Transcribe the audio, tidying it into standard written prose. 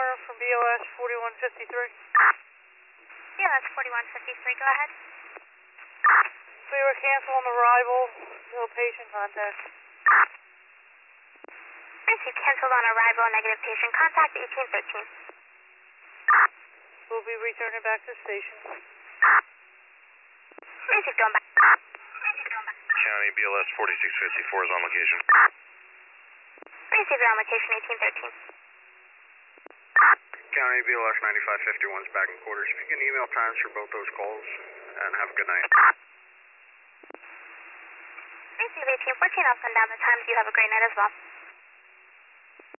confirm from BOS 4153. BOS 4153, go ahead. We were canceled on arrival, no patient contact. Received canceled on arrival, negative patient contact, 1813. We'll be returning back to the station. Received going back. County BLS 4654 is on location. Received on location, 1813. County BLS 9551 is back in quarters. If you can email times for both those calls, and have a good night. Received 1814, I'll send down the times. You have a great night as well.